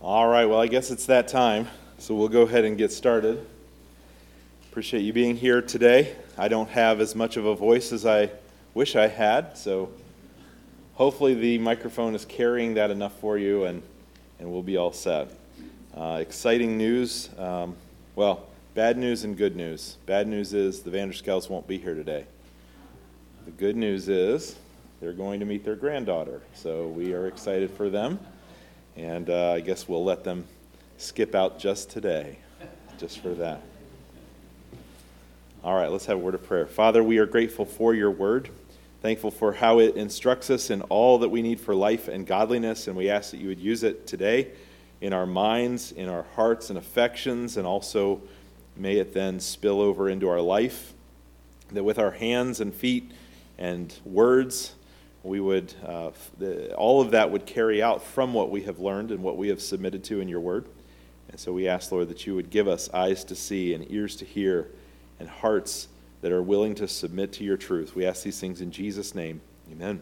All right, well, I guess it's that time, so we'll go ahead and get started. Appreciate you being here today. I don't have as much of a voice as I wish I had, so hopefully the microphone is carrying that enough for you, and we'll be all set. Exciting news. Bad news and good news. Bad news is the Vanderskells won't be here today. The good news is they're going to meet their granddaughter, so we are excited for them. And I guess we'll let them skip out just today, just for that. All right, let's have a word of prayer. Father, we are grateful for your word, thankful for how it instructs us in all that we need for life and godliness, and we ask that you would use it today in our minds, in our hearts and affections, and also may it then spill over into our life, that with our hands and feet and words, we would, all of that would carry out from what we have learned and what we have submitted to in your word. And so we ask, Lord, that you would give us eyes to see and ears to hear and hearts that are willing to submit to your truth. We ask these things in Jesus' name. Amen.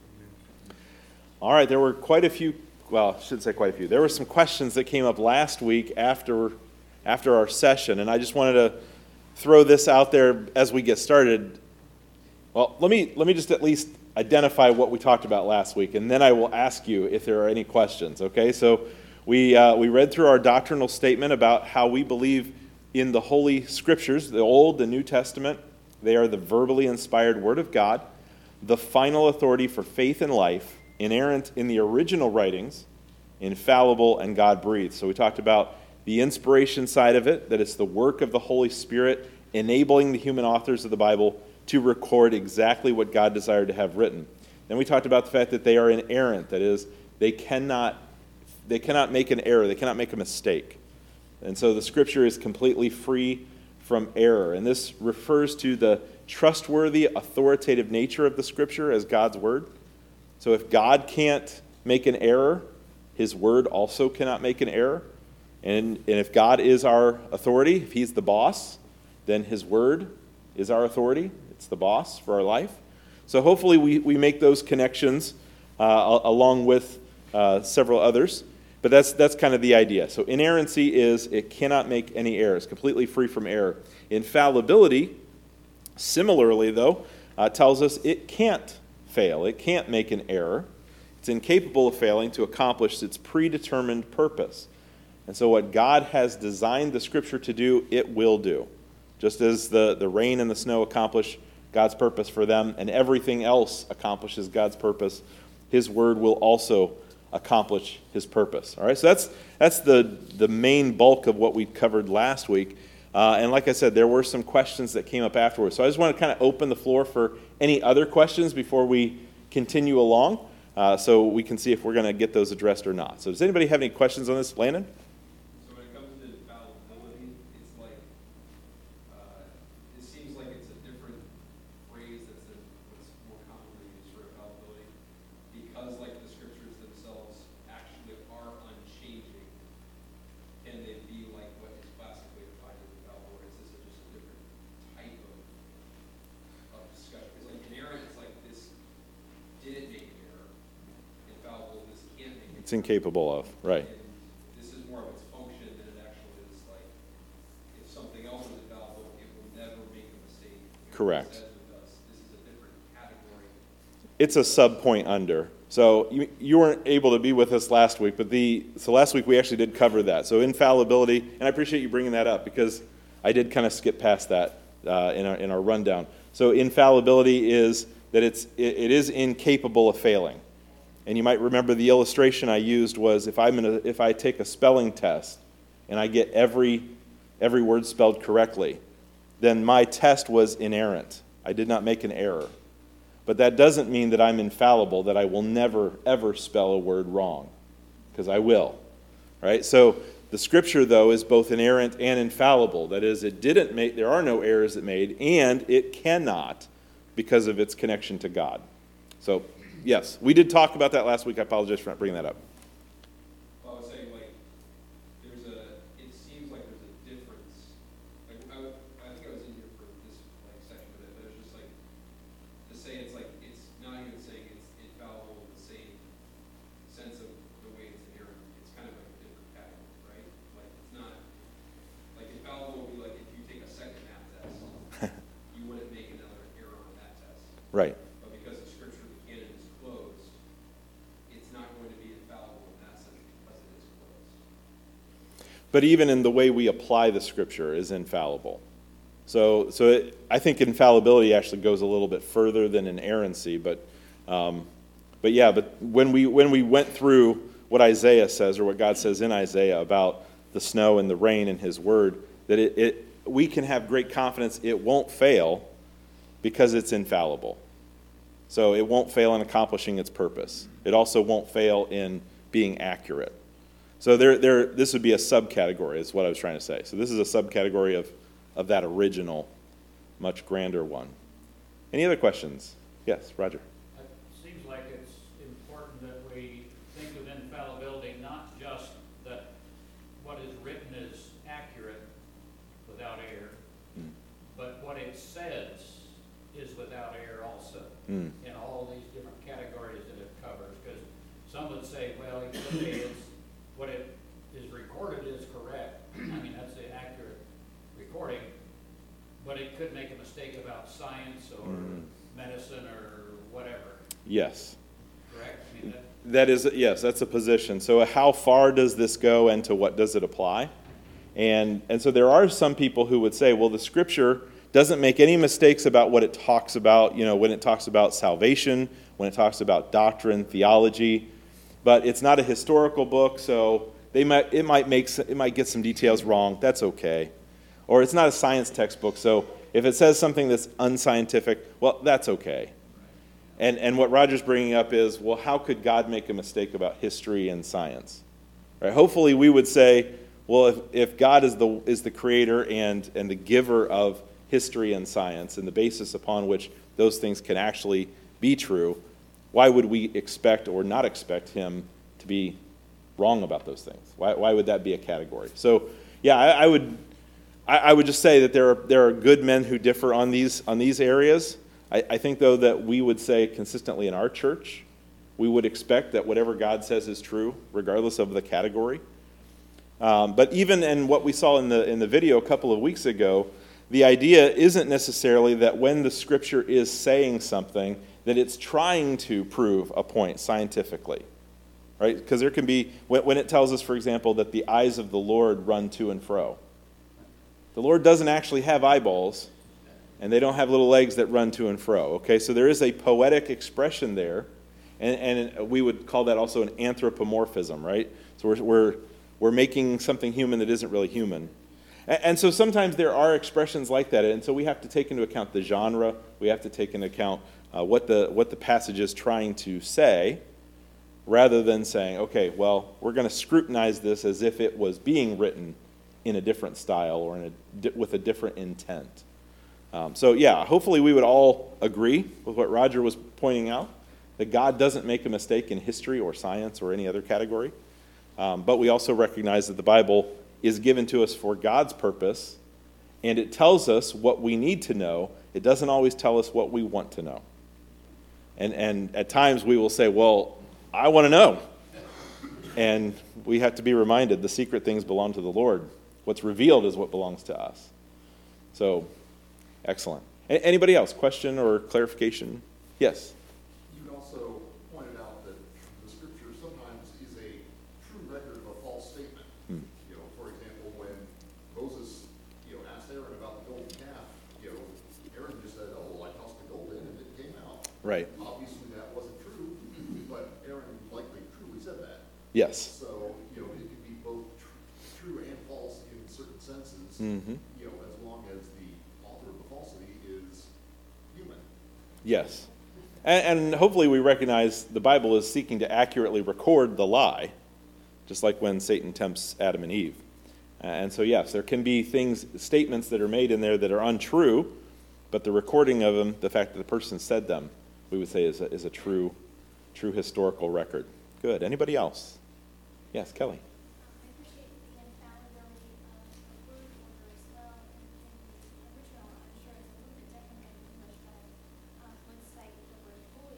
All right, there were quite a few, well, I shouldn't say quite a few. There were some questions that came up last week after our session, and I just wanted to throw this out there as we get started. Well, let me just at least identify what we talked about last week, and then I will ask you if there are any questions, okay? So we read through our doctrinal statement about how we believe in the Holy Scriptures, the Old, the New Testament. They are the verbally inspired Word of God, the final authority for faith and life, inerrant in the original writings, infallible, and God-breathed. So we talked about the inspiration side of it, that it's the work of the Holy Spirit enabling the human authors of the Bible to record exactly what God desired to have written. Then we talked about the fact that they are inerrant, that is, they cannot make an error, they cannot make a mistake. And so the Scripture is completely free from error. And this refers to the trustworthy, authoritative nature of the Scripture as God's Word. So if God can't make an error, His Word also cannot make an error. And if God is our authority, if He's the boss, then His Word is our authority. It's the boss for our life. So hopefully we make those connections along with several others. But that's kind of the idea. So inerrancy is it cannot make any errors, completely free from error. Infallibility, similarly though, tells us it can't fail. It can't make an error. It's incapable of failing to accomplish its predetermined purpose. And so what God has designed the Scripture to do, it will do. Just as the rain and the snow accomplish God's purpose for them, and everything else accomplishes God's purpose, His Word will also accomplish His purpose. All right, so that's the main bulk of what we covered last week. And like I said, there were some questions that came up afterwards. So I just want to kind of open the floor for any other questions before we continue along, so we can see if we're going to get those addressed or not. So does anybody have any questions on this, Landon? It's incapable of, right. This is more of its function than it actually is like, if something else is infallible, it will never make a mistake. Correct. This is a different category. It's a sub-point under. So you weren't able to be with us last week, but so last week we actually did cover that. So infallibility, and I appreciate you bringing that up because I did kind of skip past that in our rundown. So infallibility is that it is incapable of failing. And you might remember the illustration I used was if I take a spelling test and I get every word spelled correctly, then my test was inerrant. I did not make an error. But that doesn't mean that I'm infallible, that I will never, ever spell a word wrong, because I will. Right? So the Scripture, though, is both inerrant and infallible. That is, there are no errors it made, and it cannot because of its connection to God. So yes, we did talk about that last week. I apologize for not bringing that up. Well, I was saying, like, it seems like there's a difference. Like, I think I was in here for this section of it, but it's just like to say it's like it's not even saying it's infallible in the same sense of the way it's inerrant. It's kind of like a different Right. But because the scripture, the canon is closed, it's not going to be infallible in that sense because it is closed. But even in the way we apply the scripture is infallible. So I think infallibility actually goes a little bit further than inerrancy, but when we went through what Isaiah says, or what God says in Isaiah about the snow and the rain and his word, that we can have great confidence it won't fail because it's infallible. So it won't fail in accomplishing its purpose. It also won't fail in being accurate. So this would be a subcategory, is what I was trying to say. So this is a subcategory of that original, much grander one. Any other questions? Yes, Roger. It seems like it's important that we think of infallibility, not just that what is written is accurate without error, but what it says is without error also, in all these different categories that it covers. Because some would say, well, it could be what it is recorded is correct. I mean, that's the accurate recording, but it could make a mistake about science or medicine or whatever. Yes. Correct? I mean, That is, yes, that's a position. So how far does this go and to what does it apply? And so there are some people who would say, well, the scripture doesn't make any mistakes about what it talks about, when it talks about salvation, when it talks about doctrine, theology, but it's not a historical book, so it might get some details wrong. That's okay. Or it's not a science textbook, so if it says something that's unscientific, well, that's okay. And what Roger's bringing up is, well, how could God make a mistake about history and science? Right? Hopefully we would say, well, if God is the creator and the giver of history and science and the basis upon which those things can actually be true, why would we expect or not expect him to be wrong about those things? Why would that be a category? So, yeah, I would just say that there are good men who differ on these areas. I think, though, that we would say consistently in our church, we would expect that whatever God says is true, regardless of the category. But even in what we saw in the video a couple of weeks ago, the idea isn't necessarily that when the scripture is saying something, that it's trying to prove a point scientifically. Right? Because there can be, when it tells us, for example, that the eyes of the Lord run to and fro. The Lord doesn't actually have eyeballs, and they don't have little legs that run to and fro. Okay, so there is a poetic expression there, and we would call that also an anthropomorphism, right? So we're making something human that isn't really human. And so sometimes there are expressions like that, and so we have to take into account the genre. We have to take into account what the passage is trying to say, rather than saying, okay, well, we're going to scrutinize this as if it was being written in a different style or with a different intent. So yeah, hopefully we would all agree with what Roger was pointing out, that God doesn't make a mistake in history or science or any other category. But we also recognize that the Bible is given to us for God's purpose, and it tells us what we need to know. It doesn't always tell us what we want to know. And at times we will say, well, I want to know. And we have to be reminded the secret things belong to the Lord. What's revealed is what belongs to us. So, excellent. Anybody else? Question or clarification? Yes? You also pointed out that the scripture sometimes is a true record of a false statement. For example, when Moses, asked Aaron about the golden calf, Aaron just said, "Oh, well, I tossed the gold in and it came out." Right. Obviously, that wasn't true, but Aaron likely truly said that. Yes. So, it could be both true and false in certain senses. Mm-hmm. As long as the author of the falsity is human. Yes. And hopefully we recognize the Bible is seeking to accurately record the lie, just like when Satan tempts Adam and Eve. And so, yes, there can be statements that are made in there that are untrue, but the recording of them, the fact that the person said them, we would say is a true historical record. Good. Anybody else? Yes, Kelly. I appreciate the infallibility of the word order as well. In the original, I'm sure it's a little bit different than English, but would cite the word void,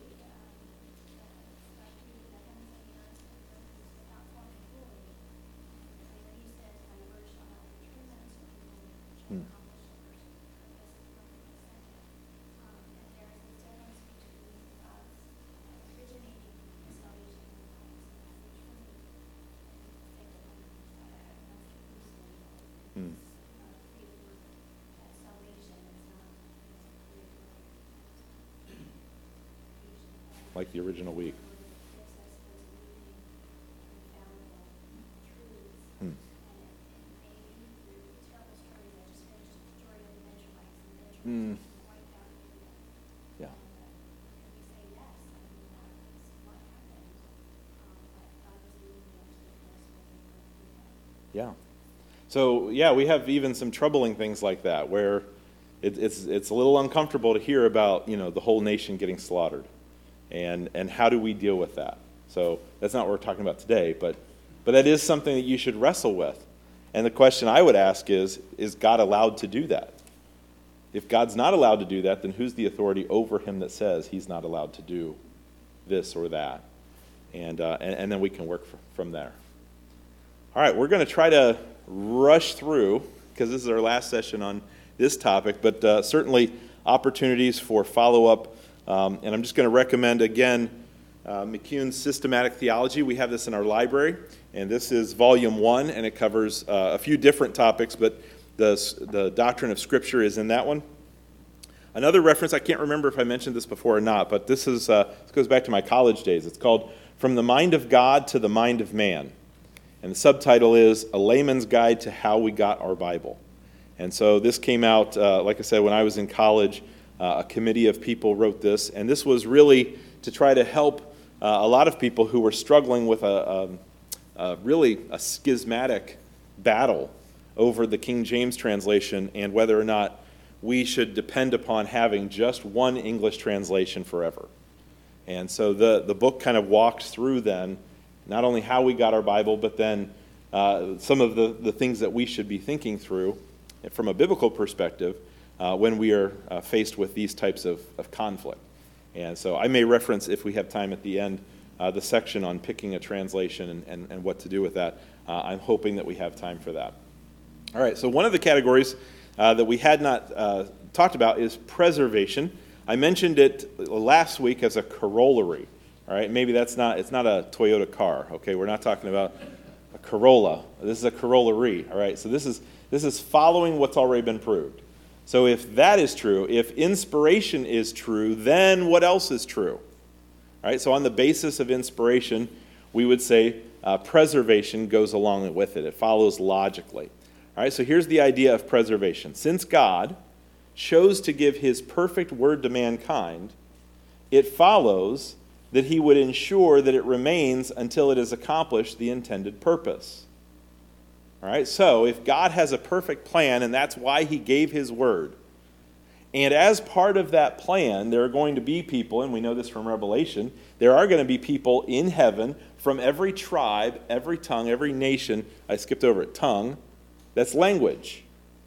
like the heavens and the earth without form and void. And then he says, "My word shall not return unto me, shall accomplish the purpose of the sender." And there is a difference Hmm. paperwork, that salvation is not Like the original week. Hmm. Hmm. Yeah. Yeah. So, yeah, we have even some troubling things like that where it's a little uncomfortable to hear about, the whole nation getting slaughtered. And how do we deal with that? So that's not what we're talking about today, but that is something that you should wrestle with. And the question I would ask is God allowed to do that? If God's not allowed to do that, then who's the authority over him that says he's not allowed to do this or that? And then we can work from there. All right, we're going to try to rush through, because this is our last session on this topic, but certainly opportunities for follow-up. And I'm just going to recommend, again, McCune's Systematic Theology. We have this in our library, and this is Volume 1, and it covers a few different topics, but the doctrine of Scripture is in that one. Another reference, I can't remember if I mentioned this before or not, but this goes back to my college days. It's called From the Mind of God to the Mind of Man. And the subtitle is A Layman's Guide to How We Got Our Bible. And so this came out, like I said, when I was in college. A committee of people wrote this, and this was really to try to help a lot of people who were struggling with really a schismatic battle over the King James translation and whether or not we should depend upon having just one English translation forever. And so the book kind of walked through then not only how we got our Bible, but then some of the things that we should be thinking through from a biblical perspective when we are faced with these types of conflict. And so I may reference, if we have time at the end, the section on picking a translation and what to do with that. I'm hoping that we have time for that. All right, so one of the categories that we had not talked about is preservation. I mentioned it last week as a corollary. All right, maybe it's not a Toyota car, okay? We're not talking about a Corolla. This is a corollary, all right? So this is following what's already been proved. So if that is true, if inspiration is true, then what else is true? All right, so on the basis of inspiration, we would say preservation goes along with it. It follows logically. All right, so here's the idea of preservation. Since God chose to give his perfect word to mankind, it follows that he would ensure that it remains until it has accomplished the intended purpose. All right, so if God has a perfect plan, and that's why he gave his word, and as part of that plan, there are going to be people, and we know this from Revelation, there are going to be people in heaven from every tribe, every tongue, every nation. I skipped over it, tongue. That's language.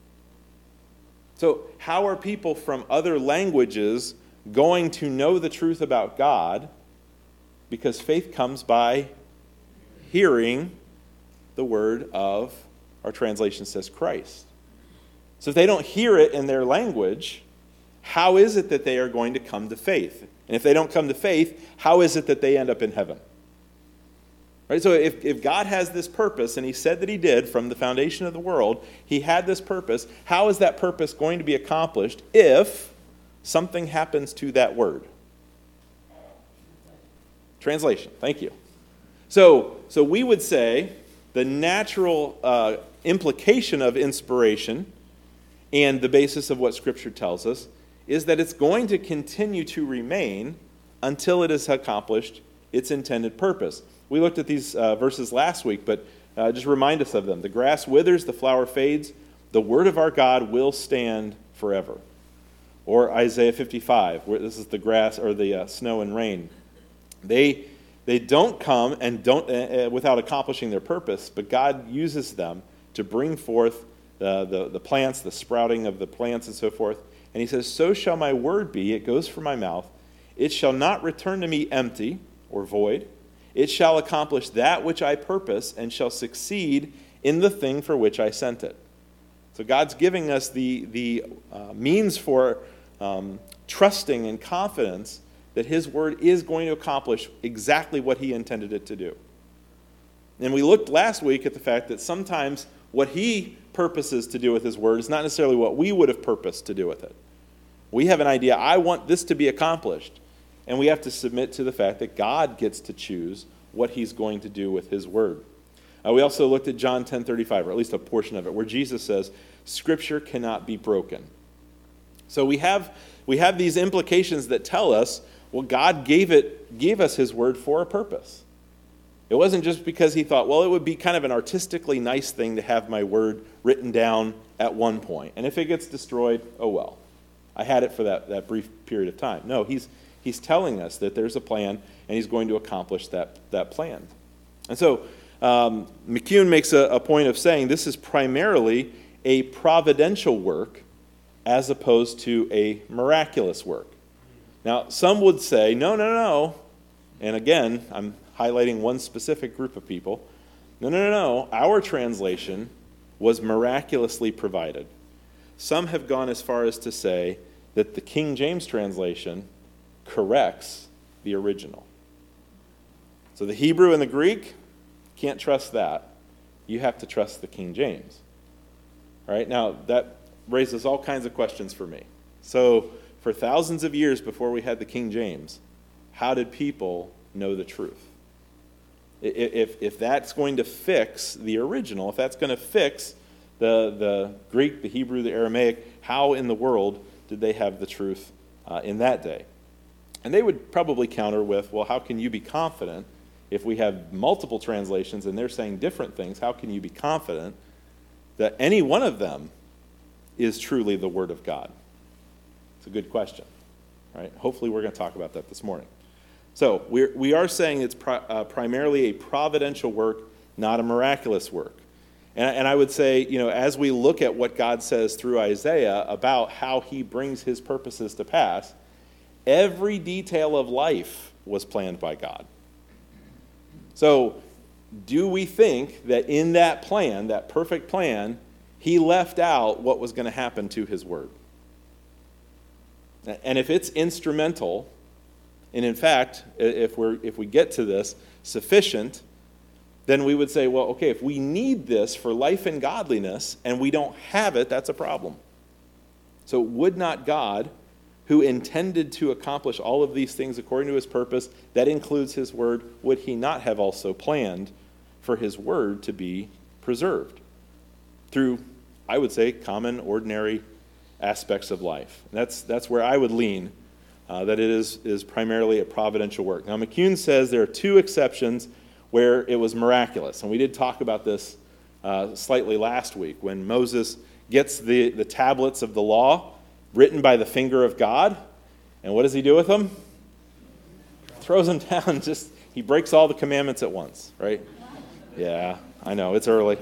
So how are people from other languages going to know the truth about God? Because faith comes by hearing the word of, our translation says, Christ. So if they don't hear it in their language, how is it that they are going to come to faith? And if they don't come to faith, how is it that they end up in heaven? Right? So if God has this purpose, and he said that he did from the foundation of the world, he had this purpose, how is that purpose going to be accomplished if something happens to that word? Translation, thank you. So we would say the natural implication of inspiration and the basis of what Scripture tells us is that it's going to continue to remain until it has accomplished its intended purpose. We looked at these verses last week, but just remind us of them. The grass withers, the flower fades, the word of our God will stand forever. Or Isaiah 55, where this is the grass or the snow and rain. They don't come and don't without accomplishing their purpose, but God uses them to bring forth the plants, the sprouting of the plants and so forth. And he says, so shall my word be, it goes from my mouth. It shall not return to me empty or void. It shall accomplish that which I purpose and shall succeed in the thing for which I sent it. So God's giving us the means for trusting and confidence that his word is going to accomplish exactly what he intended it to do. And we looked last week at the fact that sometimes What he purposes to do with his word is not necessarily what we would have purposed to do with it. We have an idea, I want this to be accomplished. And we have to submit to the fact that God gets to choose what he's going to do with his word. We also looked at John 10:35, or at least a portion of it, where Jesus says, Scripture cannot be broken. So we have these implications that tell us, well, God gave us his word for a purpose. It wasn't just because he thought, well, it would be kind of an artistically nice thing to have my word written down at one point. And if it gets destroyed, oh well. I had it for that brief period of time. No, he's telling us that there's a plan, and he's going to accomplish that plan. And so McCune makes a point of saying this is primarily a providential work as opposed to a miraculous work. Now, some would say, no. And again, I'm highlighting one specific group of people. No. Our translation was miraculously provided. Some have gone as far as to say that the King James translation corrects the original. So the Hebrew and the Greek, can't trust that. You have to trust the King James. All right, now that raises all kinds of questions for me. So for thousands of years before we had the King James, how did people know the truth? If that's going to fix the original, if that's going to fix the Greek, the Hebrew, the Aramaic, how in the world did they have the truth in that day? And they would probably counter with, well, how can you be confident if we have multiple translations and they're saying different things? How can you be confident that any one of them is truly the Word of God? It's a good question, right? Hopefully we're going to talk about that this morning. So we are saying it's primarily a providential work, not a miraculous work. And I would say, as we look at what God says through Isaiah about how he brings his purposes to pass, every detail of life was planned by God. So do we think that in that plan, that perfect plan, he left out what was going to happen to his word? And if it's instrumental, and in fact, if we get to this, sufficient, then we would say, well, okay, if we need this for life and godliness and we don't have it, that's a problem. So would not God, who intended to accomplish all of these things according to his purpose, that includes his word, would he not have also planned for his word to be preserved through, I would say, common, ordinary aspects of life? And that's where I would lean, that it is primarily a providential work. Now, McCune says there are two exceptions where it was miraculous. And we did talk about this slightly last week when Moses gets the tablets of the law written by the finger of God. And what does he do with them? Throws them down. He breaks all the commandments at once, right? Yeah, I know, it's early.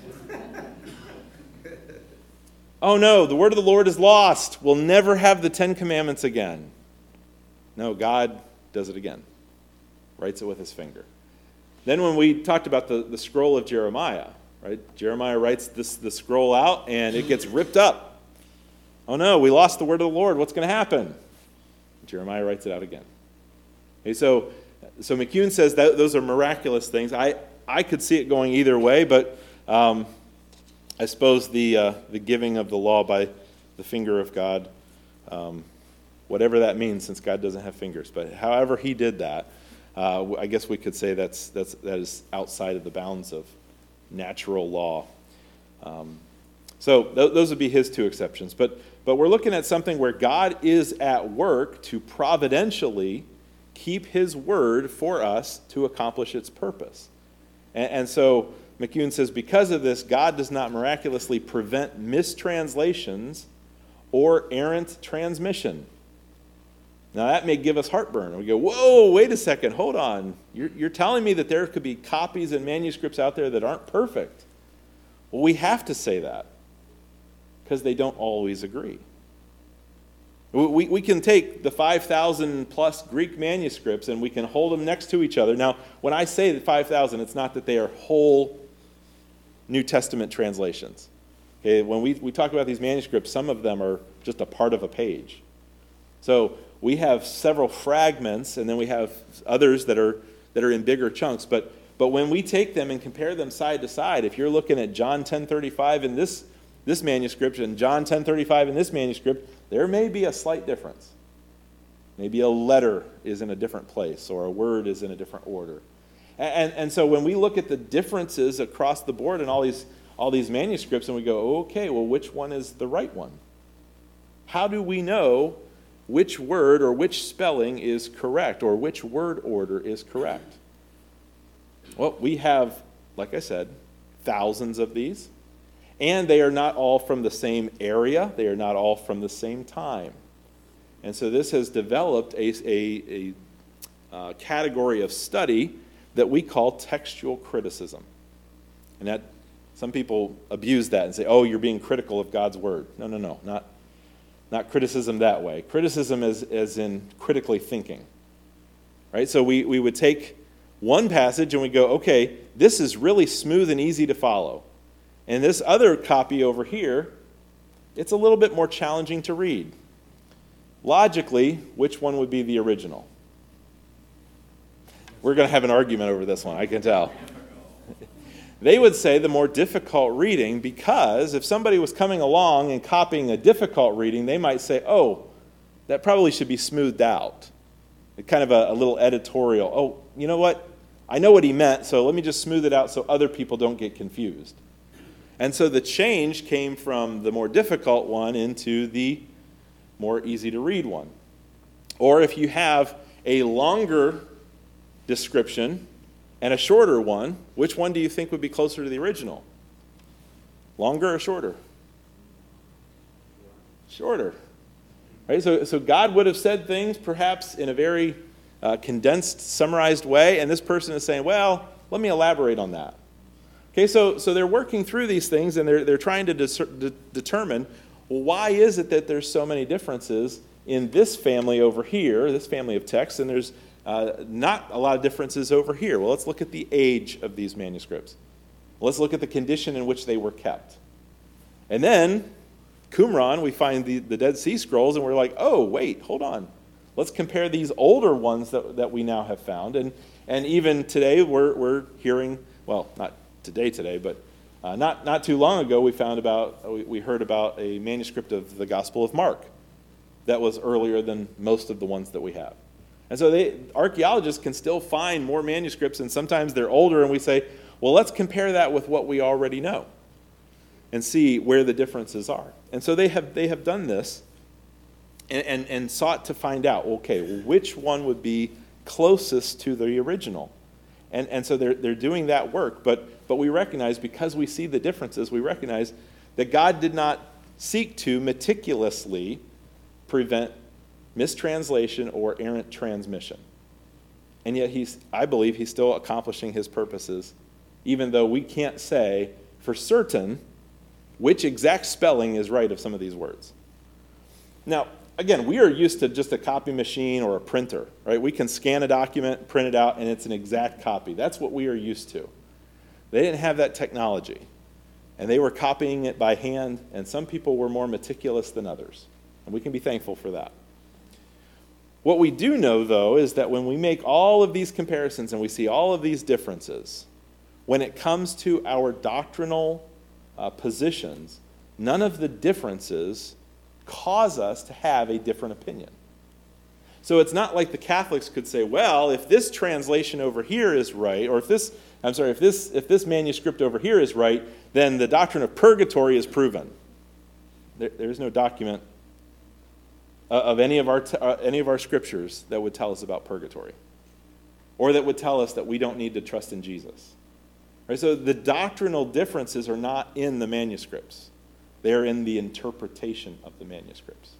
Oh no, the word of the Lord is lost. We'll never have the 10 Commandments again. No, God does it again. Writes it with his finger. Then when we talked about the scroll of Jeremiah, right? Jeremiah writes the scroll out and it gets ripped up. Oh no, we lost the word of the Lord. What's going to happen? Jeremiah writes it out again. Okay, so McCune says that those are miraculous things. I could see it going either way, but I suppose the giving of the law by the finger of God, whatever that means, since God doesn't have fingers, but however he did that, I guess we could say that is outside of the bounds of natural law. So those would be his two exceptions. But we're looking at something where God is at work to providentially keep his word for us to accomplish its purpose. And so McCune says, because of this, God does not miraculously prevent mistranslations or errant transmission. Now that may give us heartburn. We go, whoa, wait a second, hold on. You're telling me that there could be copies and manuscripts out there that aren't perfect. Well, we have to say that because they don't always agree. We can take the 5,000 plus Greek manuscripts and we can hold them next to each other. Now, when I say the 5,000, it's not that they are whole New Testament translations. Okay, when we talk about these manuscripts, some of them are just a part of a page. So we have several fragments, and then we have others that are in bigger chunks. But But when we take them and compare them side to side, if you're looking at John 10:35 in this manuscript and John 10:35 in this manuscript, there may be a slight difference. Maybe a letter is in a different place or a word is in a different order. And so when we look at the differences across the board in all these manuscripts and we go, okay, well, which one is the right one? How do we know which word or which spelling is correct or which word order is correct? Well, we have, like I said, thousands of these, and they are not all from the same area. They are not all from the same time. And so this has developed a category of study that we call textual criticism. And that some people abuse that and say, oh, you're being critical of God's word. No, not criticism that way. Criticism as in critically thinking. Right? So we would take one passage and we go, okay, this is really smooth and easy to follow. And this other copy over here, it's a little bit more challenging to read. Logically, which one would be the original? We're going to have an argument over this one, I can tell. They would say the more difficult reading, because if somebody was coming along and copying a difficult reading, they might say, oh, that probably should be smoothed out. Kind of a little editorial. Oh, you know what? I know what he meant, so let me just smooth it out so other people don't get confused. And so the change came from the more difficult one into the more easy to read one. Or if you have a longer description and a shorter one, which one do you think would be closer to the original? Longer or shorter? Shorter. Right? So God would have said things perhaps in a very condensed, summarized way, and this person is saying, well, let me elaborate on that. Okay, so they're working through these things, and they're trying to determine, well, why is it that there's so many differences in this family over here, this family of texts, and there's not a lot of differences over here? Well, let's look at the age of these manuscripts. Let's look at the condition in which they were kept. And then, Qumran, we find the Dead Sea Scrolls, and we're like, oh, wait, hold on. Let's compare these older ones that we now have found. And even today, we're hearing, well, not today, but not too long ago, we heard about a manuscript of the Gospel of Mark that was earlier than most of the ones that we have. And so archaeologists can still find more manuscripts, and sometimes they're older, and we say, well, let's compare that with what we already know and see where the differences are. And so they have done this and sought to find out, okay, well, which one would be closest to the original? And so they're doing that work, but we recognize, because we see the differences, we recognize that God did not seek to meticulously prevent mistranslation or errant transmission. And yet I believe he's still accomplishing his purposes, even though we can't say for certain which exact spelling is right of some of these words. Now, again, we are used to just a copy machine or a printer, right? We can scan a document, print it out, and it's an exact copy. That's what we are used to. They didn't have that technology, and they were copying it by hand, and some people were more meticulous than others, and we can be thankful for that. What we do know, though, is that when we make all of these comparisons and we see all of these differences, when it comes to our doctrinal positions, none of the differences cause us to have a different opinion. So it's not like the Catholics could say, well, if this translation over here is right, or if this manuscript over here is right, then the doctrine of purgatory is proven. There is no document of any of our scriptures that would tell us about purgatory, or that would tell us that we don't need to trust in Jesus. Right? So the doctrinal differences are not in the manuscripts. They're in the interpretation of the manuscripts.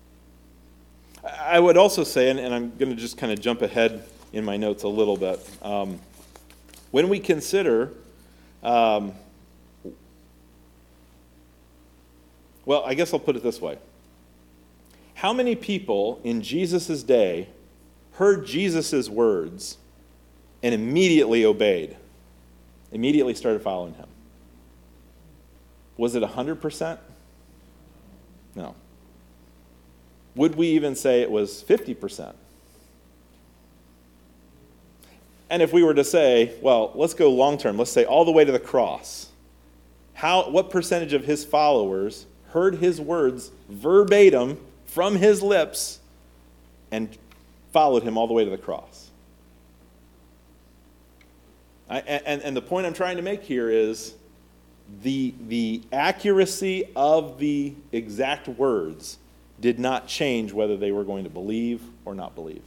I would also say, and I'm going to just kind of jump ahead in my notes a little bit, when we consider, well, I guess I'll put it this way. How many people in Jesus' day heard Jesus' words and immediately obeyed, immediately started following him? Was it 100%? No. Would we even say it was 50%? And if we were to say, well, let's go long term, let's say all the way to the cross, what percentage of his followers heard his words verbatim from his lips and followed him all the way to the cross? And the point I'm trying to make here is the accuracy of the exact words did not change whether they were going to believe or not believe.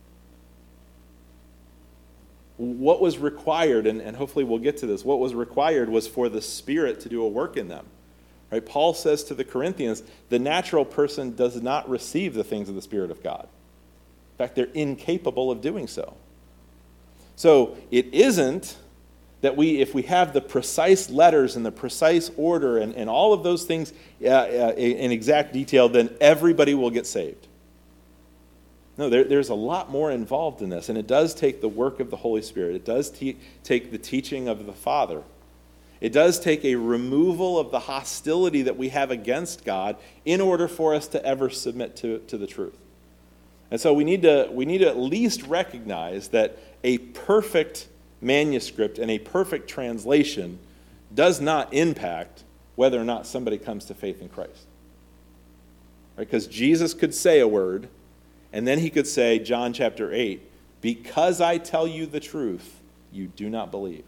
What was required, and hopefully we'll get to this, what was required was for the Spirit to do a work in them. Right? Paul says to the Corinthians, the natural person does not receive the things of the Spirit of God. In fact, they're incapable of doing so. So it isn't that if we have the precise letters and the precise order and all of those things in exact detail, then everybody will get saved. No, there's a lot more involved in this, and it does take the work of the Holy Spirit. It does take the teaching of the Father. It does take a removal of the hostility that we have against God in order for us to ever submit to the truth. And so we need to at least recognize that a perfect manuscript and a perfect translation does not impact whether or not somebody comes to faith in Christ. Right? Because Jesus could say a word, and then he could say, John chapter 8, because I tell you the truth, you do not believe.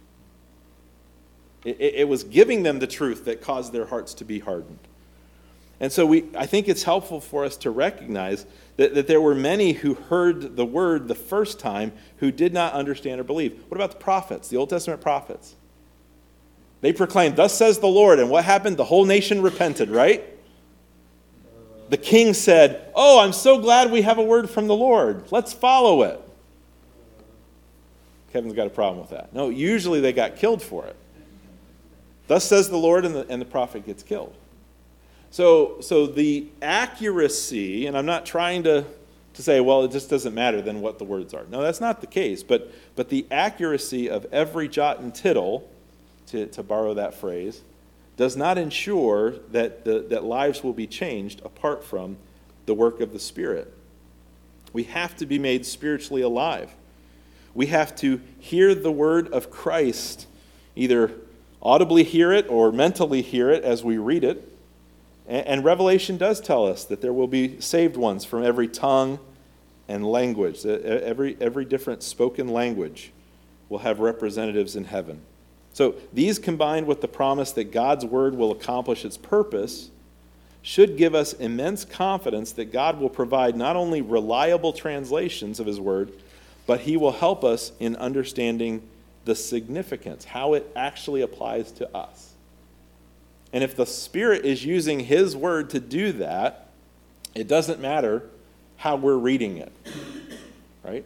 It was giving them the truth that caused their hearts to be hardened. And so I think it's helpful for us to recognize that there were many who heard the word the first time who did not understand or believe. What about the prophets, the Old Testament prophets? They proclaimed, thus says the Lord, and what happened? The whole nation repented, right? The king said, oh, I'm so glad we have a word from the Lord. Let's follow it. Kevin's got a problem with that. No, usually they got killed for it. Thus says the Lord, and the prophet gets killed. So the accuracy, and I'm not trying to say, well, it just doesn't matter then what the words are. No, that's not the case. But the accuracy of every jot and tittle, to borrow that phrase, does not ensure that lives will be changed apart from the work of the Spirit. We have to be made spiritually alive. We have to hear the word of Christ, either audibly hear it or mentally hear it as we read it. And Revelation does tell us that there will be saved ones from every tongue and language. Every different spoken language will have representatives in heaven. So these combined with the promise that God's word will accomplish its purpose should give us immense confidence that God will provide not only reliable translations of his word, but he will help us in understanding the significance, how it actually applies to us. And if the Spirit is using his word to do that, it doesn't matter how we're reading it, right?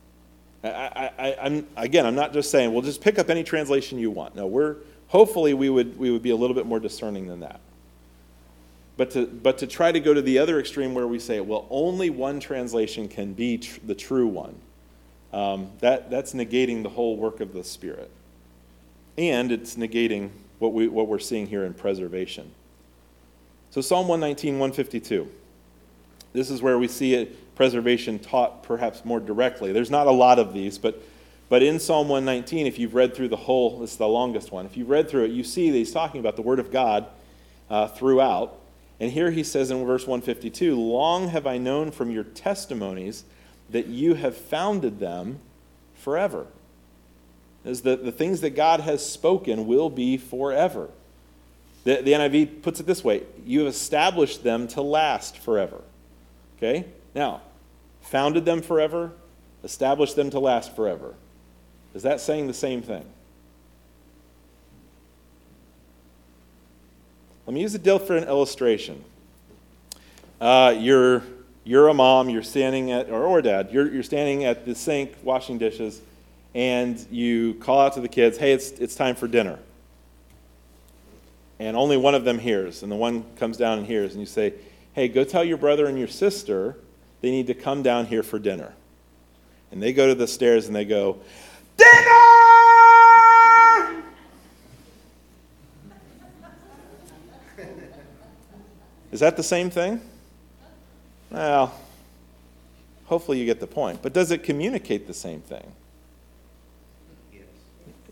I'm not just saying, well, just pick up any translation you want. No, hopefully we would be a little bit more discerning than that. But to try to go to the other extreme where we say, well, only one translation can be the true one, that's negating the whole work of the Spirit. And it's negating what we're seeing here in preservation. So Psalm 119, 152. This is where we see it, preservation taught perhaps more directly. There's not a lot of these, but in Psalm 119, if you've read through the whole, this is the longest one, if you've read through it, you see that he's talking about the Word of God throughout. And here he says in verse 152, long have I known from your testimonies that you have founded them forever. As the things that God has spoken will be forever. The NIV puts it this way, you have established them to last forever. Okay? Now, founded them forever, established them to last forever. Is that saying the same thing? Let me use a different illustration. You're a mom, you're standing at, or dad, you're standing at the sink washing dishes, and you call out to the kids, hey, it's time for dinner. And only one of them hears, and the one comes down and hears, and you say, hey, go tell your brother and your sister they need to come down here for dinner. And they go to the stairs and they go, dinner! Is that the same thing? Well, hopefully you get the point. But does it communicate the same thing?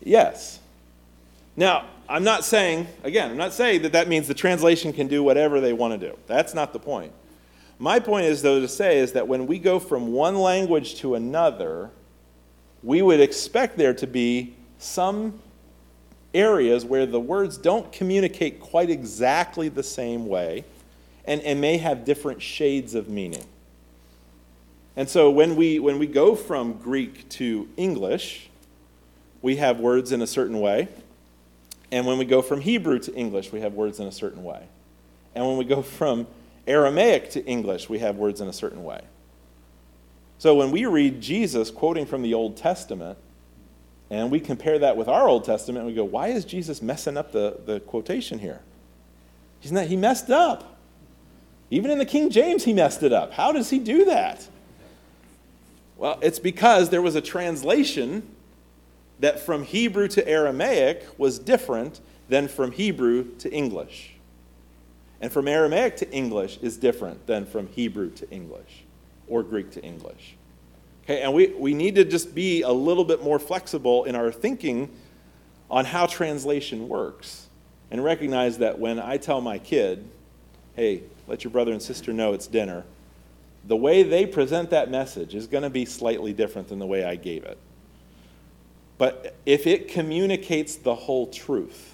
Yes. Now, I'm not saying that means the translation can do whatever they want to do. That's not the point. My point is, though, to say is that when we go from one language to another, we would expect there to be some areas where the words don't communicate quite exactly the same way and may have different shades of meaning. And so when we go from Greek to English, we have words in a certain way. And when we go from Hebrew to English, we have words in a certain way. And when we go from Aramaic to English, we have words in a certain way. So when we read Jesus quoting from the Old Testament, and we compare that with our Old Testament, we go, why is Jesus messing up the quotation here? He messed up. Even in the King James, he messed it up. How does he do that? Well, it's because there was a translation that from Hebrew to Aramaic was different than from Hebrew to English. And from Aramaic to English is different than from Hebrew to English or Greek to English. Okay, and we need to just be a little bit more flexible in our thinking on how translation works and recognize that when I tell my kid, hey, let your brother and sister know it's dinner, the way they present that message is going to be slightly different than the way I gave it. But if it communicates the whole truth,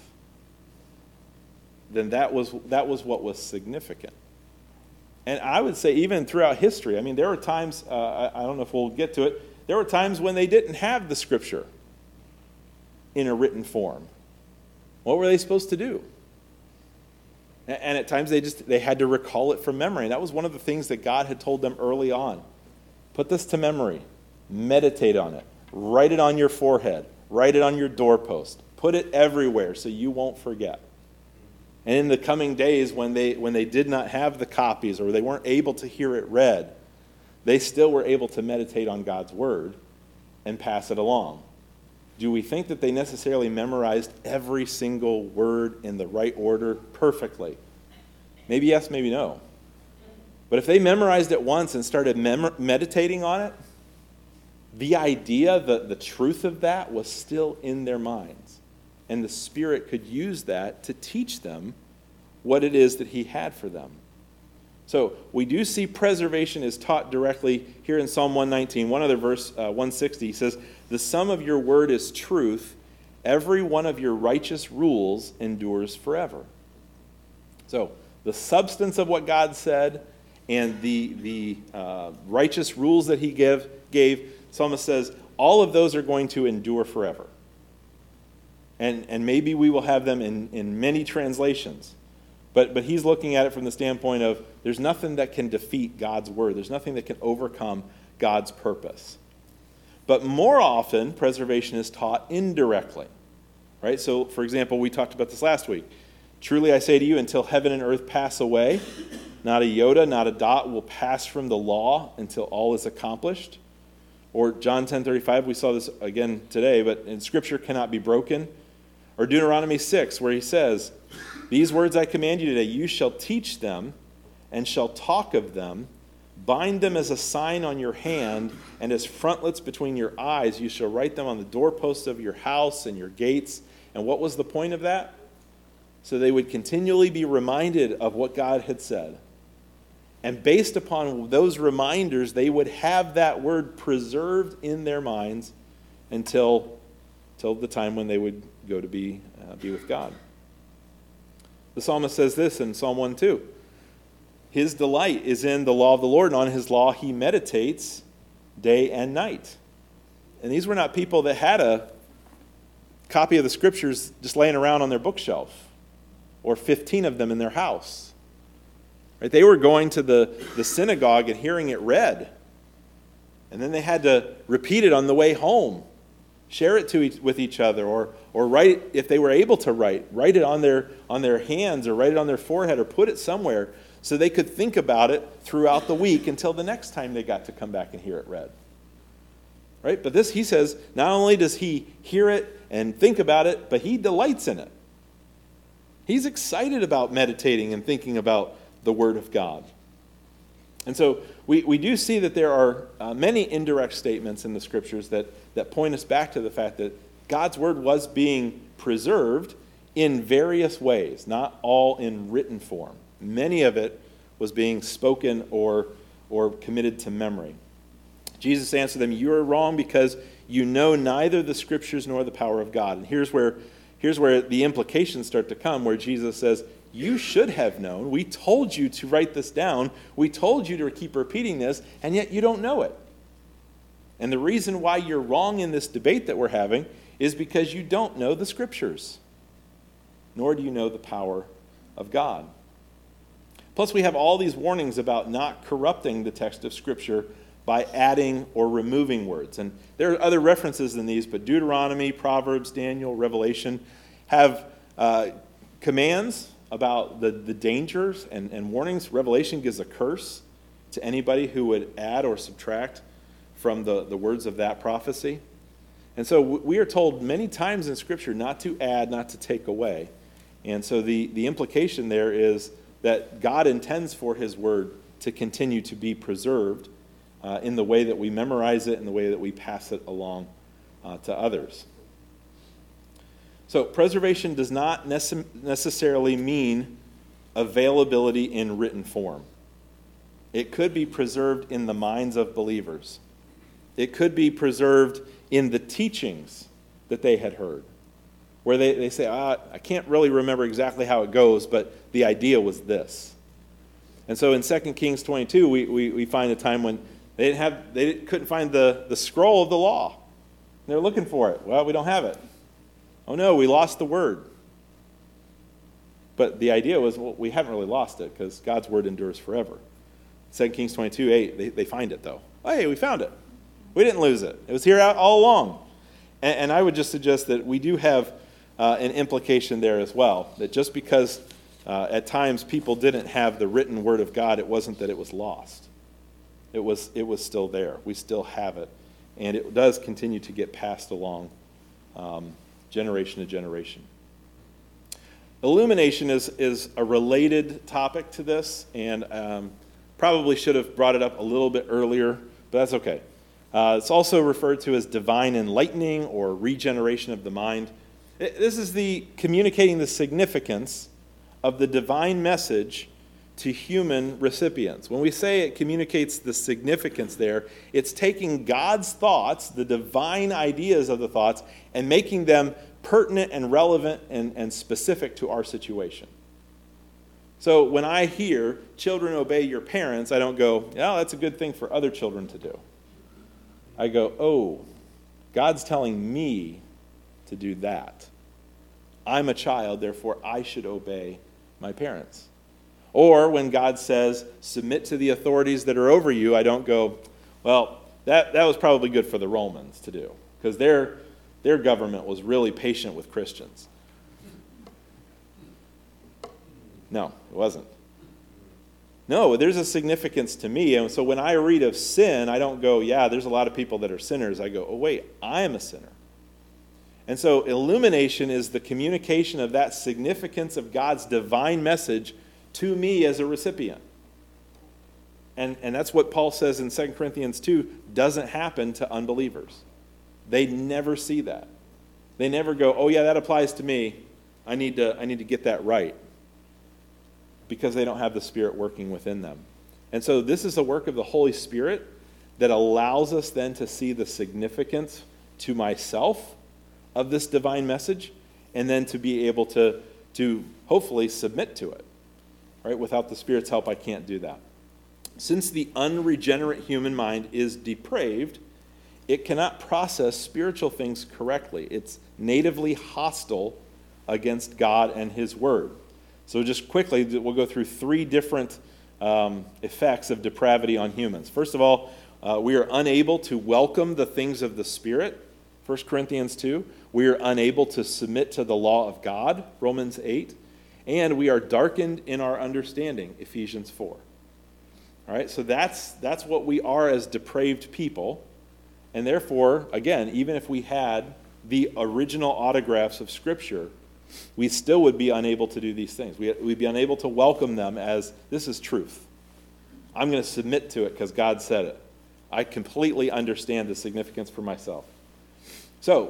then that was what was significant. And I would say even throughout history, I mean, there were times, I don't know if we'll get to it, there were times when they didn't have the Scripture in a written form. What were they supposed to do? And at times they had to recall it from memory. And that was one of the things that God had told them early on. Put this to memory. Meditate on it. Write it on your forehead. Write it on your doorpost. Put it everywhere so you won't forget. And in the coming days when they did not have the copies or they weren't able to hear it read, they still were able to meditate on God's word and pass it along. Do we think that they necessarily memorized every single word in the right order perfectly? Maybe yes, maybe no. But if they memorized it once and started meditating on it, the idea, the truth of that was still in their minds. And the Spirit could use that to teach them what it is that He had for them. So we do see preservation is taught directly here in Psalm 119. One other verse, 160, he says, "The sum of your word is truth. Every one of your righteous rules endures forever." So the substance of what God said and the righteous rules that He gave, Psalmist says, all of those are going to endure forever. And maybe we will have them in many translations. But he's looking at it from the standpoint of there's nothing that can defeat God's word. There's nothing that can overcome God's purpose. But more often, preservation is taught indirectly. Right? So, for example, we talked about this last week. Truly I say to you, until heaven and earth pass away, not a iota, not a dot will pass from the law until all is accomplished. Or John 10:35, we saw this again today, but in Scripture cannot be broken. Or Deuteronomy 6, where he says, "These words I command you today, you shall teach them and shall talk of them. Bind them as a sign on your hand and as frontlets between your eyes. You shall write them on the doorposts of your house and your gates." And what was the point of that? So they would continually be reminded of what God had said. And based upon those reminders, they would have that word preserved in their minds until the time when they would go to be with God. The psalmist says this in Psalm 1:2. His delight is in the law of the Lord, and on His law he meditates day and night. And these were not people that had a copy of the Scriptures just laying around on their bookshelf or 15 of them in their house. Right? They were going to the synagogue and hearing it read. And then they had to repeat it on the way home. Share it with each other, or write, if they were able to write it on their hands, or write it on their forehead, or put it somewhere so they could think about it throughout the week until the next time they got to come back and hear it read. Right? But this, he says, not only does he hear it and think about it, but he delights in it. He's excited about meditating and thinking about the Word of God. And so we do see that there are many indirect statements in the Scriptures that point us back to the fact that God's word was being preserved in various ways, not all in written form. Many of it was being spoken or committed to memory. Jesus answered them, "You are wrong because you know neither the Scriptures nor the power of God." And here's where the implications start to come, where Jesus says, you should have known. We told you to write this down. We told you to keep repeating this, and yet you don't know it. And the reason why you're wrong in this debate that we're having is because you don't know the Scriptures, nor do you know the power of God. Plus, we have all these warnings about not corrupting the text of Scripture by adding or removing words. And there are other references in these, but Deuteronomy, Proverbs, Daniel, Revelation have commands about the dangers and warnings. Revelation gives a curse to anybody who would add or subtract from the words of that prophecy. And so we are told many times in Scripture not to add, not to take away. And so the implication there is that God intends for his word to continue to be preserved in the way that we memorize it, in the way that we pass it along to others. So preservation does not necessarily mean availability in written form. It could be preserved in the minds of believers. It could be preserved in the teachings that they had heard, where they say, I can't really remember exactly how it goes, but the idea was this. And so in 2 Kings 22, we find a time when they couldn't find the scroll of the law. They're looking for it. Well, we don't have it. Oh no, we lost the word. But the idea was, well, we haven't really lost it because God's word endures forever. 2 Kings 22:8, they find it though. Oh, hey, we found it. We didn't lose it. It was here all along. And I would just suggest that we do have an implication there as well, that just because at times people didn't have the written word of God, it wasn't that it was lost. It was still there. We still have it. And it does continue to get passed along generation to generation. Illumination is a related topic to this, and probably should have brought it up a little bit earlier, but that's okay. It's also referred to as divine enlightening or regeneration of the mind. This is the communicating the significance of the divine message to human recipients. When we say it communicates the significance there, it's taking God's thoughts, the divine ideas of the thoughts, and making them pertinent and relevant and specific to our situation. So when I hear children obey your parents, I don't go, oh, that's a good thing for other children to do. I go, oh, God's telling me to do that. I'm a child, therefore I should obey my parents. Or when God says, submit to the authorities that are over you, I don't go, well, that was probably good for the Romans to do, because their government was really patient with Christians. No, it wasn't. No, there's a significance to me. And so when I read of sin, I don't go, yeah, there's a lot of people that are sinners. I go, oh, wait, I am a sinner. And so illumination is the communication of that significance of God's divine message to me as a recipient. And that's what Paul says in 2 Corinthians 2 doesn't happen to unbelievers. They never see that. They never go, oh yeah, that applies to me. I need to get that right. Because they don't have the Spirit working within them. And so this is a work of the Holy Spirit that allows us then to see the significance to myself of this divine message, and then to be able to hopefully submit to it. Right? Without the Spirit's help, I can't do that. Since the unregenerate human mind is depraved, it cannot process spiritual things correctly. It's natively hostile against God and his word. So just quickly, we'll go through three different effects of depravity on humans. First of all, we are unable to welcome the things of the Spirit, 1 Corinthians 2. We are unable to submit to the law of God, Romans 8. And we are darkened in our understanding, Ephesians 4. All right, so that's what we are as depraved people. And therefore, again, even if we had the original autographs of Scripture, we still would be unable to do these things. We'd be unable to welcome them as, this is truth. I'm going to submit to it because God said it. I completely understand the significance for myself. So,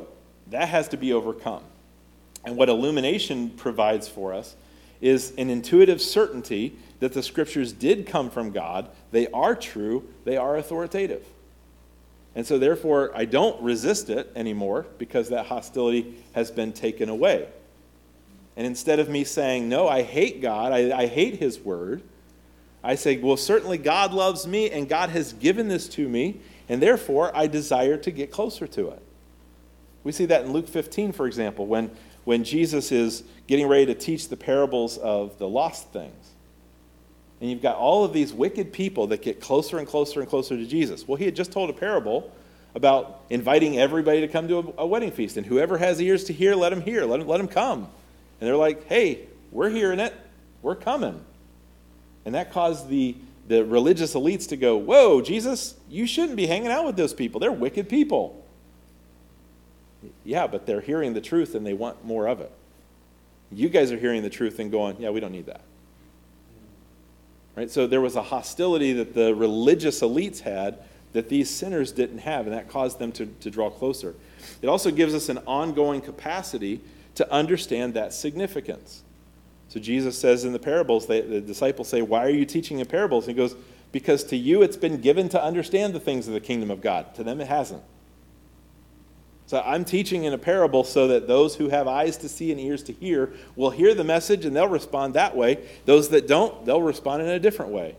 that has to be overcome. And what illumination provides for us is an intuitive certainty that the Scriptures did come from God. They are true. They are authoritative. And so therefore, I don't resist it anymore because that hostility has been taken away. And instead of me saying, no, I hate God, I hate His Word, I say, well, certainly God loves me and God has given this to me, and therefore I desire to get closer to it. We see that in Luke 15, for example, when Jesus is getting ready to teach the parables of the lost things. And you've got all of these wicked people that get closer and closer and closer to Jesus. Well, he had just told a parable about inviting everybody to come to a wedding feast. And whoever has ears to hear, let them hear. Let them come. And they're like, hey, we're hearing it. We're coming. And that caused the religious elites to go, whoa, Jesus, you shouldn't be hanging out with those people. They're wicked people. Yeah, but they're hearing the truth and they want more of it. You guys are hearing the truth and going, yeah, we don't need that. Right? So there was a hostility that the religious elites had that these sinners didn't have, and that caused them to draw closer. It also gives us an ongoing capacity to understand that significance. So Jesus says in the parables, the disciples say, why are you teaching in parables? And he goes, because to you it's been given to understand the things of the kingdom of God. To them it hasn't. So I'm teaching in a parable so that those who have eyes to see and ears to hear will hear the message and they'll respond that way. Those that don't, they'll respond in a different way.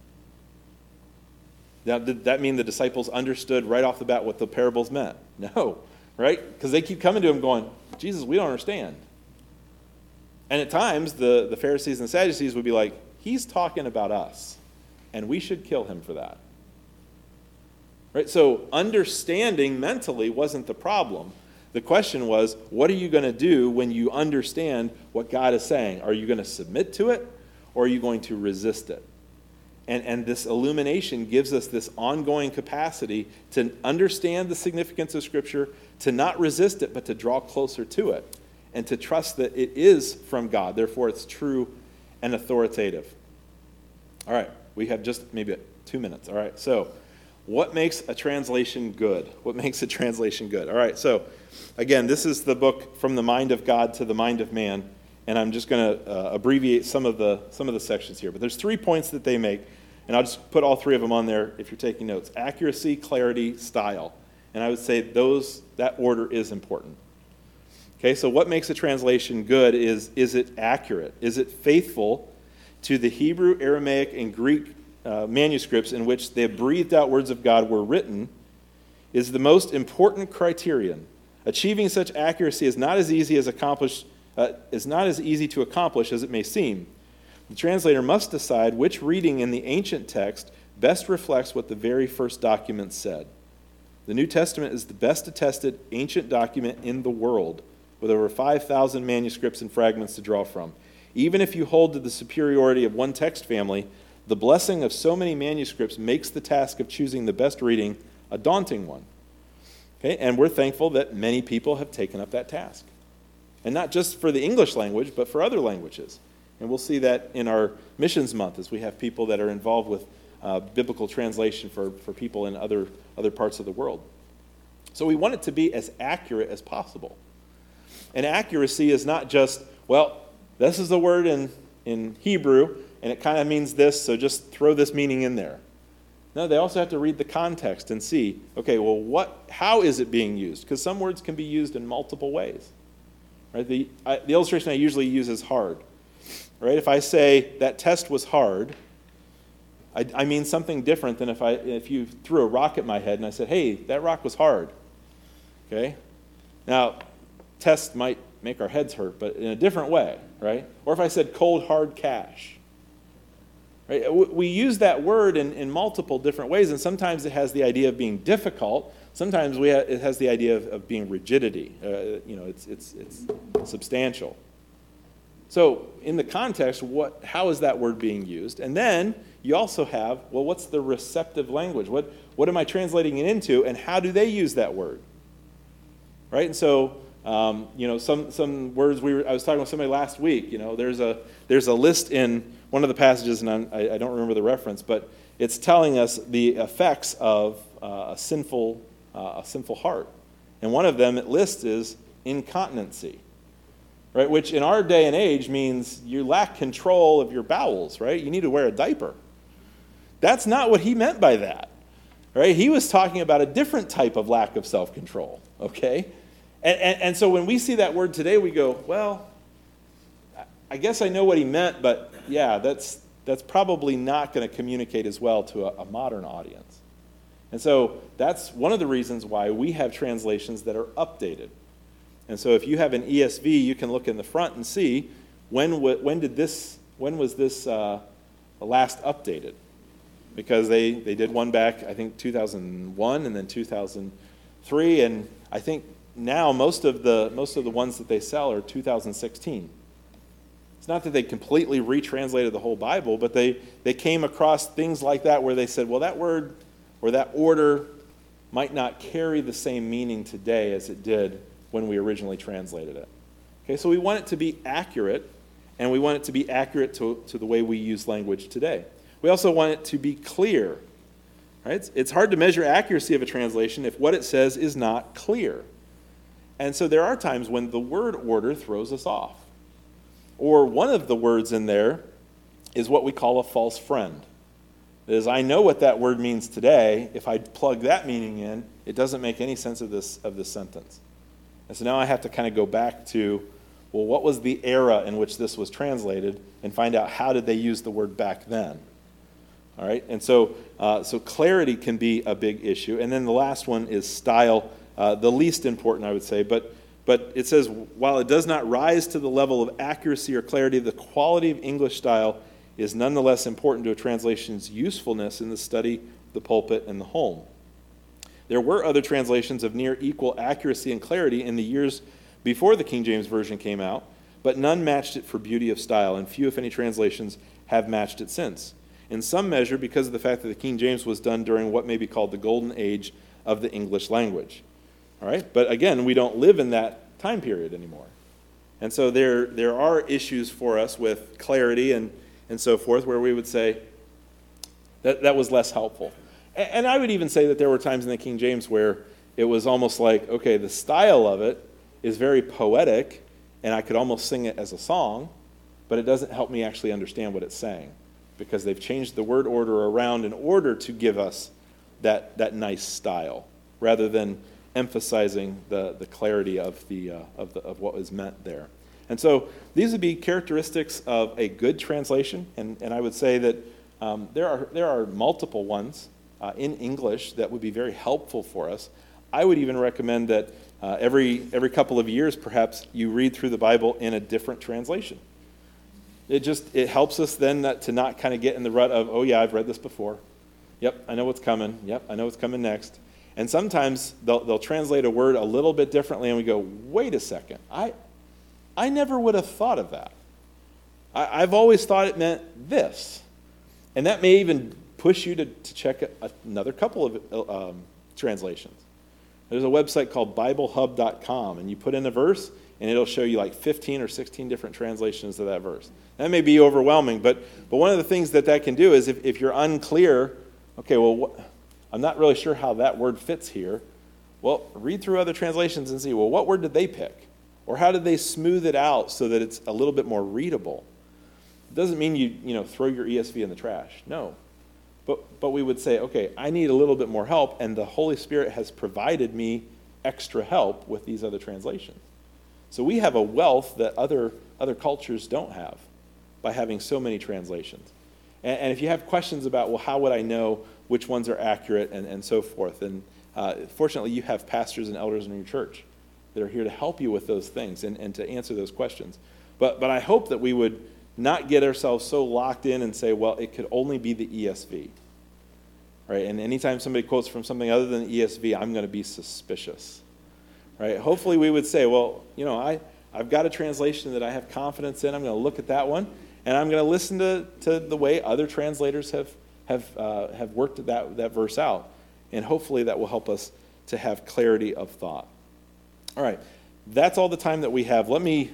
Now, did that mean the disciples understood right off the bat what the parables meant? No, right? Because they keep coming to him going, Jesus, we don't understand. And at times, the Pharisees and Sadducees would be like, he's talking about us, and we should kill him for that. Right? So understanding mentally wasn't the problem. The question was, what are you going to do when you understand what God is saying? Are you going to submit to it, or are you going to resist it? And this illumination gives us this ongoing capacity to understand the significance of Scripture, to not resist it, but to draw closer to it, and to trust that it is from God. Therefore, it's true and authoritative. All right, we have just maybe 2 minutes. All right, so what makes a translation good? What makes a translation good? All right, so again, this is the book From the Mind of God to the Mind of Man, and I'm just going to abbreviate some of the sections here. But there's 3 points that they make, and I'll just put all 3 of them on there if you're taking notes. Accuracy, clarity, style. And I would say that order is important. Okay, so what makes a translation good is it accurate? Is it faithful to the Hebrew, Aramaic, and Greek manuscripts in which the breathed out words of God were written? Is the most important criterion. Achieving such accuracy is not as easy to accomplish as it may seem. The translator must decide which reading in the ancient text best reflects what the very first document said. The New Testament is the best attested ancient document in the world, with over 5,000 manuscripts and fragments to draw from. Even if you hold to the superiority of one text family, the blessing of so many manuscripts makes the task of choosing the best reading a daunting one. Okay? And we're thankful that many people have taken up that task. And not just for the English language, but for other languages. And we'll see that in our missions month as we have people that are involved with biblical translation for people in other parts of the world. So we want it to be as accurate as possible. And accuracy is not just, well, this is the word in Hebrew, and it kind of means this, so just throw this meaning in there. No, they also have to read the context and see, okay, well, how is it being used? Because some words can be used in multiple ways. Right? The illustration I usually use is hard. Right? If I say that test was hard, I mean something different than if you threw a rock at my head and I said, hey, that rock was hard. Okay? Now, tests might make our heads hurt, but in a different way, right? Or if I said cold, hard cash. Right? We use that word in multiple different ways, and sometimes it has the idea of being difficult. Sometimes it has the idea of being rigidity. It's substantial. So in the context, how is that word being used? And then you also have, well, what's the receptive language? What am I translating it into, and how do they use that word? Right? And so, some words I was talking with somebody last week. There's a list in one of the passages, and I don't remember the reference, but it's telling us the effects of a sinful heart. And one of them it lists is incontinency, right? Which in our day and age means you lack control of your bowels, right? You need to wear a diaper. That's not what he meant by that, right? He was talking about a different type of lack of self-control, okay? And so when we see that word today, we go, well, I guess I know what he meant, but yeah, that's probably not going to communicate as well to a modern audience. And so that's one of the reasons why we have translations that are updated. And so if you have an ESV, you can look in the front and see when was this last updated? Because they did one back, I think 2001 and then 2003, and I think now most of the ones that they sell are 2016. It's not that they completely retranslated the whole Bible, but they came across things like that where they said, well, that word or that order might not carry the same meaning today as it did when we originally translated it. Okay, so we want it to be accurate, and we want it to be accurate to the way we use language today. We also want it to be clear. Right? It's hard to measure accuracy of a translation if what it says is not clear. And so there are times when the word order throws us off. Or one of the words in there is what we call a false friend. That is, I know what that word means today. If I plug that meaning in, it doesn't make any sense of this sentence. And so now I have to kind of go back to, well, what was the era in which this was translated, and find out how did they use the word back then. All right, and so clarity can be a big issue. And then the last one is style, the least important, I would say. But it says, while it does not rise to the level of accuracy or clarity, the quality of English style is nonetheless important to a translation's usefulness in the study, the pulpit, and the home. There were other translations of near equal accuracy and clarity in the years before the King James Version came out, but none matched it for beauty of style, and few, if any, translations have matched it since. In some measure, because of the fact that the King James was done during what may be called the golden age of the English language. All right? But again, we don't live in that time period anymore. And so there are issues for us with clarity and so forth, where we would say that was less helpful. And I would even say that there were times in the King James where it was almost like, okay, the style of it is very poetic, and I could almost sing it as a song, but it doesn't help me actually understand what it's saying, because they've changed the word order around in order to give us that nice style, rather than emphasizing the clarity of what was meant there. And so these would be characteristics of a good translation, and I would say that there are multiple ones in English that would be very helpful for us. I would even recommend that every couple of years, perhaps, you read through the Bible in a different translation. It helps us then to not kind of get in the rut of, oh yeah, I've read this before. Yep, I know what's coming. Yep, I know what's coming next. And sometimes they'll translate a word a little bit differently, and we go, wait a second, I never would have thought of that. I've always thought it meant this. And that may even push you to check another couple of translations. There's a website called BibleHub.com, and you put in a verse, and it'll show you like 15 or 16 different translations of that verse. That may be overwhelming, but one of the things that can do is if you're unclear, okay, well, I'm not really sure how that word fits here, well, read through other translations and see, well, what word did they pick? Or how did they smooth it out so that it's a little bit more readable? It doesn't mean you throw your ESV in the trash. No. But we would say, okay, I need a little bit more help, and the Holy Spirit has provided me extra help with these other translations. So we have a wealth that other cultures don't have by having so many translations. And if you have questions about, well, how would I know which ones are accurate and so forth, and fortunately you have pastors and elders in your church that are here to help you with those things and to answer those questions. But I hope that we would not get ourselves so locked in and say, well, it could only be the ESV. Right? And anytime somebody quotes from something other than the ESV, I'm going to be suspicious. Right? Hopefully we would say, well, I've got a translation that I have confidence in. I'm going to look at that one, and I'm going to listen to the way other translators have worked that verse out. And hopefully that will help us to have clarity of thought. All right. That's all the time that we have. I'm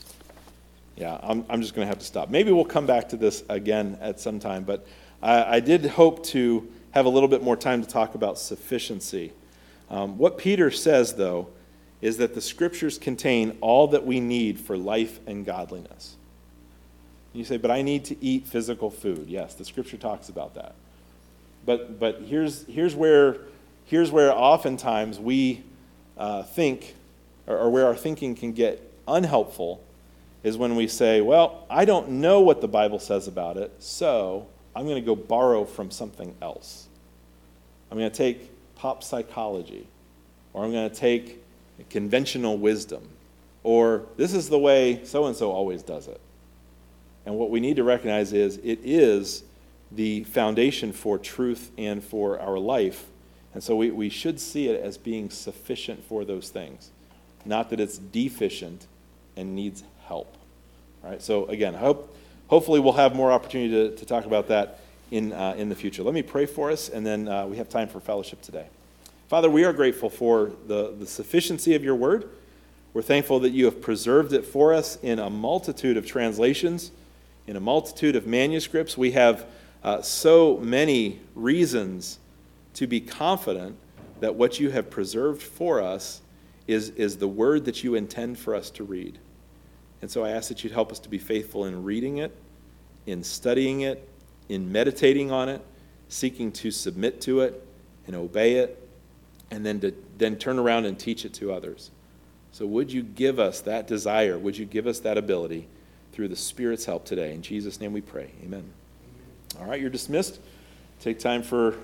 just going to have to stop. Maybe we'll come back to this again at some time, but I did hope to have a little bit more time to talk about sufficiency. What Peter says, though, is that the Scriptures contain all that we need for life and godliness. You say, but I need to eat physical food. Yes, the Scripture talks about that. But here's where oftentimes we think, or where our thinking can get unhelpful, is when we say, well, I don't know what the Bible says about it, so I'm going to go borrow from something else. I'm going to take pop psychology, or I'm going to take conventional wisdom, or this is the way so-and-so always does it. And what we need to recognize is it is the foundation for truth and for our life. And so we should see it as being sufficient for those things, not that it's deficient and needs help. All right, so again, hopefully we'll have more opportunity to talk about that in the future. Let me pray for us, and then we have time for fellowship today. Father, we are grateful for the sufficiency of your word. We're thankful that you have preserved it for us in a multitude of translations, in a multitude of manuscripts. We have so many reasons to be confident that what you have preserved for us is the word that you intend for us to read. And so I ask that you'd help us to be faithful in reading it, in studying it, in meditating on it, seeking to submit to it and obey it, and then turn around and teach it to others. So would you give us that desire? Would you give us that ability through the Spirit's help today? In Jesus' name we pray. Amen. All right, you're dismissed. Take time for